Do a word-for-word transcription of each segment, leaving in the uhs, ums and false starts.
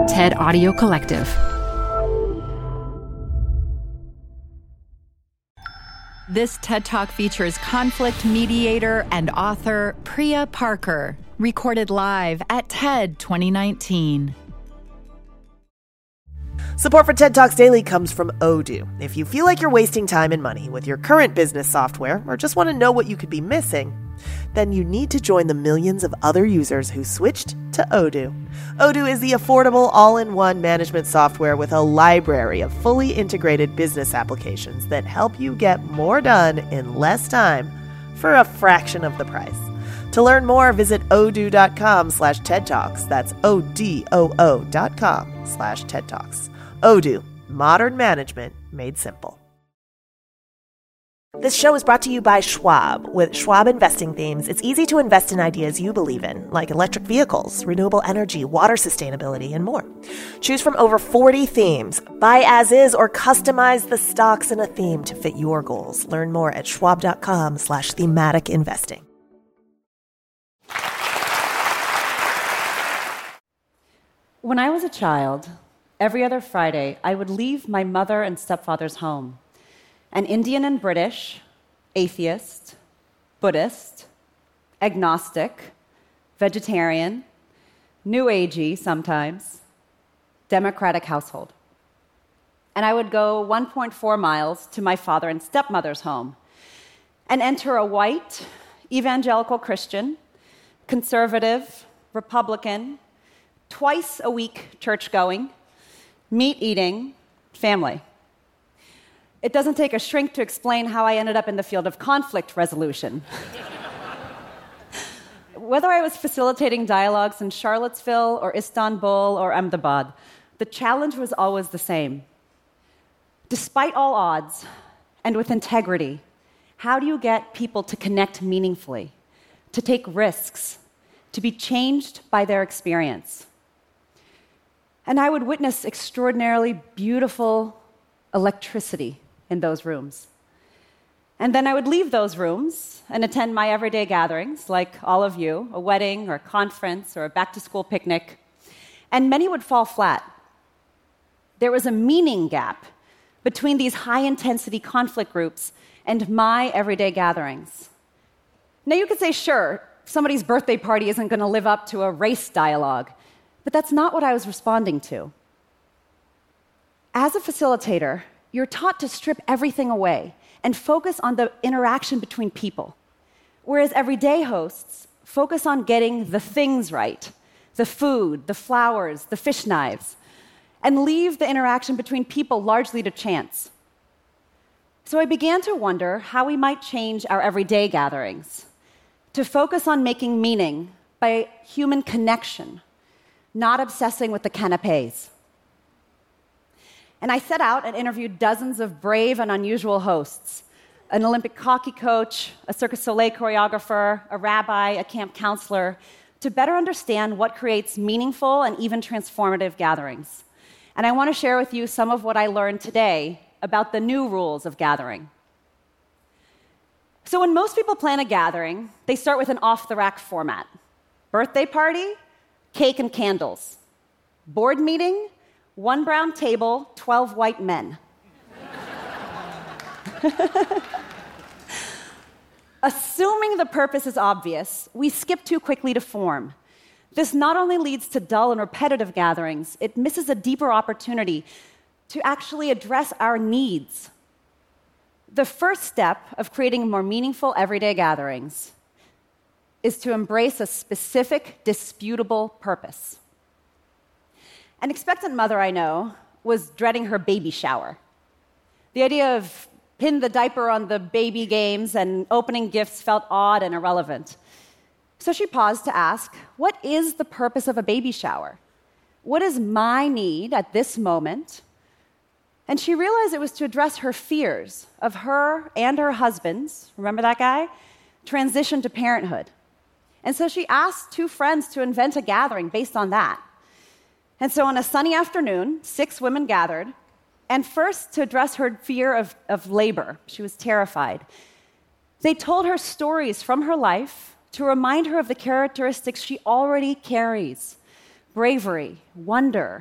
TED Audio Collective. This TED Talk features conflict mediator and author Priya Parker, recorded live at TED twenty nineteen. Support for TED Talks Daily comes from Odoo. If you feel like you're wasting time and money with your current business software or just want to know what you could be missing, then you need to join the millions of other users who switched to Odoo. Odoo is the affordable all-in-one management software with a library of fully integrated business applications that help you get more done in less time for a fraction of the price. To learn more, visit odoo.com slash TED Talks. That's O-D-O-O dot com slash TED Talks. Odoo, modern management made simple. This show is brought to you by Schwab. With Schwab investing themes, it's easy to invest in ideas you believe in, like electric vehicles, renewable energy, water sustainability, and more. Choose from over forty themes. Buy as is or customize the stocks in a theme to fit your goals. Learn more at schwab.com slash thematic investing. When I was a child, every other Friday, I would leave my mother and stepfather's home. An Indian and British, atheist, Buddhist, agnostic, vegetarian, New Agey sometimes, Democratic household. And I would go one point four miles to my father and stepmother's home and enter a white, evangelical Christian, conservative, Republican, twice a week church-going, meat-eating family. It doesn't take a shrink to explain how I ended up in the field of conflict resolution. Whether I was facilitating dialogues in Charlottesville or Istanbul or Ahmedabad, the challenge was always the same. Despite all odds, and with integrity, how do you get people to connect meaningfully, to take risks, to be changed by their experience? And I would witness extraordinarily beautiful electricity in those rooms. And then I would leave those rooms and attend my everyday gatherings, like all of you, a wedding or a conference or a back-to-school picnic, and many would fall flat. There was a meaning gap between these high-intensity conflict groups and my everyday gatherings. Now you could say, sure, somebody's birthday party isn't going to live up to a race dialogue, but that's not what I was responding to. As a facilitator, you're taught to strip everything away and focus on the interaction between people, whereas everyday hosts focus on getting the things right, the food, the flowers, the fish knives, and leave the interaction between people largely to chance. So I began to wonder how we might change our everyday gatherings to focus on making meaning by human connection, not obsessing with the canapés. And I set out and interviewed dozens of brave and unusual hosts, an Olympic hockey coach, a Cirque du Soleil choreographer, a rabbi, a camp counselor, to better understand what creates meaningful and even transformative gatherings. And I want to share with you some of what I learned today about the new rules of gathering. So when most people plan a gathering, they start with an off-the-rack format. Birthday party, cake and candles. Board meeting, one brown table, twelve white men. Assuming the purpose is obvious, we skip too quickly to form. This not only leads to dull and repetitive gatherings, it misses a deeper opportunity to actually address our needs. The first step of creating more meaningful everyday gatherings is to embrace a specific, disputable purpose. An expectant mother I know was dreading her baby shower. The idea of pin the diaper on the baby games and opening gifts felt odd and irrelevant. So she paused to ask, what is the purpose of a baby shower? What is my need at this moment? And she realized it was to address her fears of her and her husband's, remember that guy, transition to parenthood. And so she asked two friends to invent a gathering based on that. And so on a sunny afternoon, six women gathered, and first to address her fear of, of labor. She was terrified. They told her stories from her life to remind her of the characteristics she already carries: bravery, wonder,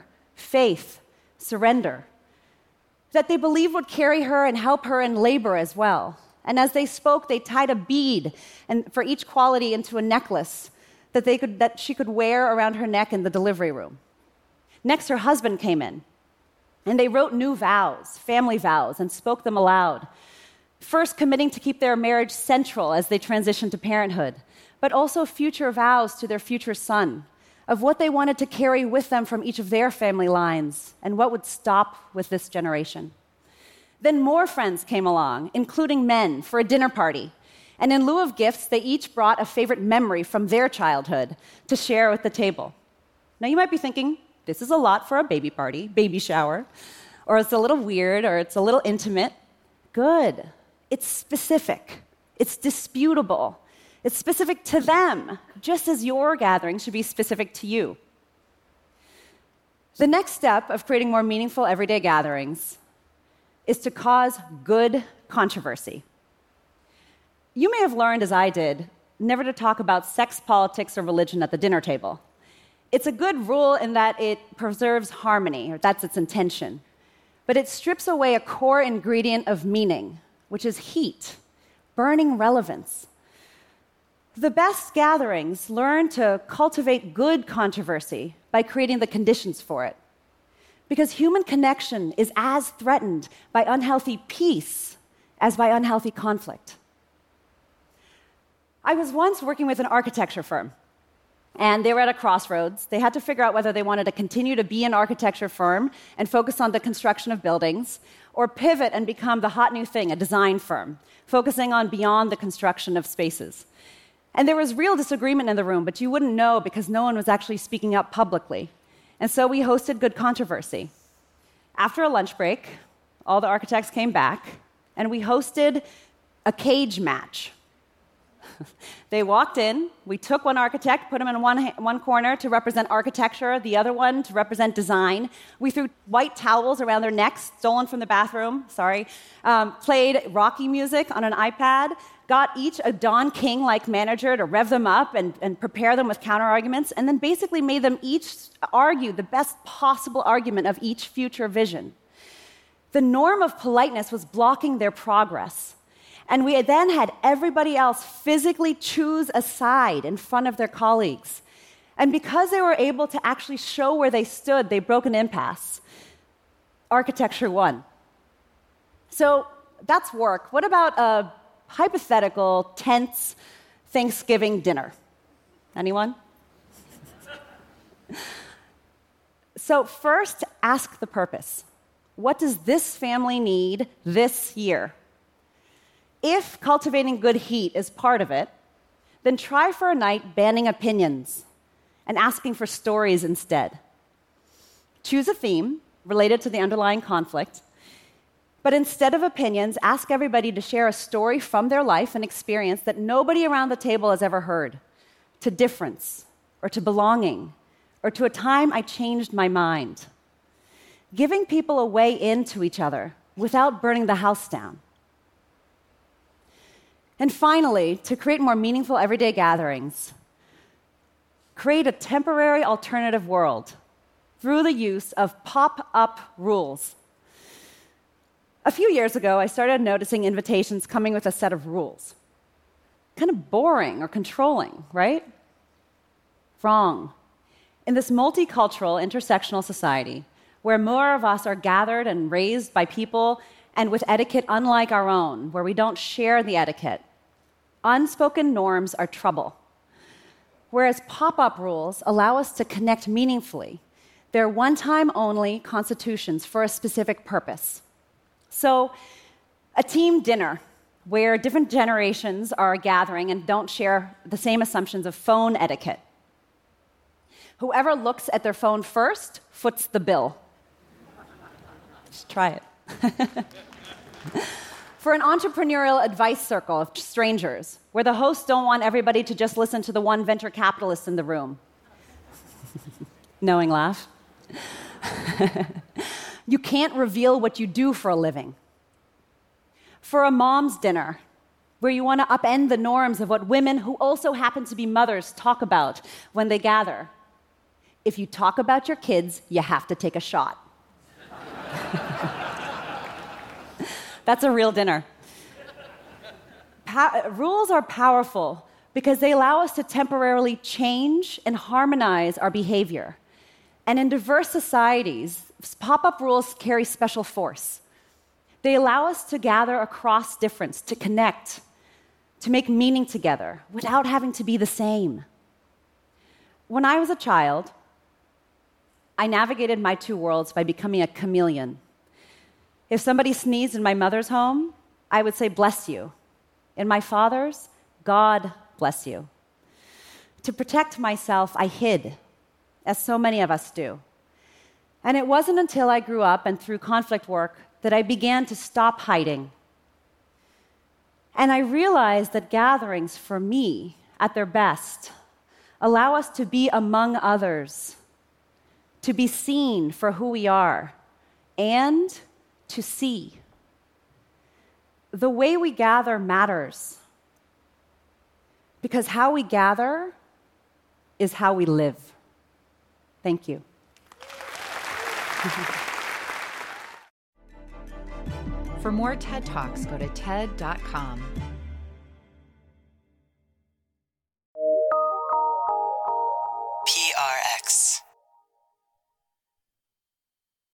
faith, surrender, that they believed would carry her and help her in labor as well. And as they spoke, they tied a bead and for each quality into a necklace that, they could, that she could wear around her neck in the delivery room. Next, her husband came in, and they wrote new vows, family vows, and spoke them aloud. First, committing to keep their marriage central as they transitioned to parenthood, but also future vows to their future son of what they wanted to carry with them from each of their family lines and what would stop with this generation. Then more friends came along, including men, for a dinner party. And in lieu of gifts, they each brought a favorite memory from their childhood to share with the table. Now, you might be thinking, this is a lot for a baby party, baby shower, or it's a little weird, or it's a little intimate. Good. It's specific. It's disputable. It's specific to them, just as your gathering should be specific to you. The next step of creating more meaningful everyday gatherings is to cause good controversy. You may have learned, as I did, never to talk about sex, politics, or religion at the dinner table. It's a good rule in that it preserves harmony, or that's its intention. But it strips away a core ingredient of meaning, which is heat, burning relevance. The best gatherings learn to cultivate good controversy by creating the conditions for it. Because human connection is as threatened by unhealthy peace as by unhealthy conflict. I was once working with an architecture firm, and they were at a crossroads. They had to figure out whether they wanted to continue to be an architecture firm and focus on the construction of buildings, or pivot and become the hot new thing, a design firm, focusing on beyond the construction of spaces. And there was real disagreement in the room, but you wouldn't know because no one was actually speaking up publicly. And so we hosted good controversy. After a lunch break, all the architects came back, and we hosted a cage match. They walked in, we took one architect, put him in one, one corner to represent architecture, the other one to represent design. We threw white towels around their necks, stolen from the bathroom, sorry, um, played Rocky music on an iPad, got each a Don King-like manager to rev them up and, and prepare them with counter-arguments, and then basically made them each argue the best possible argument of each future vision. The norm of politeness was blocking their progress. And we then had everybody else physically choose a side in front of their colleagues. And because they were able to actually show where they stood, they broke an impasse. Architecture won. So that's work. What about a hypothetical, tense Thanksgiving dinner? Anyone? So first, ask the purpose. What does this family need this year? If cultivating good heat is part of it, then try for a night banning opinions and asking for stories instead. Choose a theme related to the underlying conflict, but instead of opinions, ask everybody to share a story from their life and experience that nobody around the table has ever heard, to difference, or to belonging, or to a time I changed my mind. Giving people a way into each other without burning the house down. And finally, to create more meaningful everyday gatherings, create a temporary alternative world through the use of pop-up rules. A few years ago, I started noticing invitations coming with a set of rules. Kind of boring or controlling, right? Wrong. In this multicultural, intersectional society, where more of us are gathered and raised by people and with etiquette unlike our own, where we don't share the etiquette, unspoken norms are trouble. Whereas pop-up rules allow us to connect meaningfully. They're one-time only constitutions for a specific purpose. So, a team dinner where different generations are gathering and don't share the same assumptions of phone etiquette. Whoever looks at their phone first foots the bill. Just try it. For an entrepreneurial advice circle of strangers, where the hosts don't want everybody to just listen to the one venture capitalist in the room. Knowing laugh. You can't reveal what you do for a living. For a mom's dinner, where you want to upend the norms of what women who also happen to be mothers talk about when they gather. if you talk about your kids, you have to take a shot. That's a real dinner. Pa- rules are powerful because they allow us to temporarily change and harmonize our behavior. And in diverse societies, pop-up rules carry special force. They allow us to gather across difference, to connect, to make meaning together without having to be the same. When I was a child, I navigated my two worlds by becoming a chameleon. If somebody sneezed in my mother's home, I would say, bless you. In my father's, God bless you. To protect myself, I hid, as so many of us do. And it wasn't until I grew up and through conflict work that I began to stop hiding. And I realized that gatherings, for me, at their best, allow us to be among others, to be seen for who we are, and to see. The way we gather matters, because how we gather is how we live. Thank you. For more TED Talks, go to T E D dot com.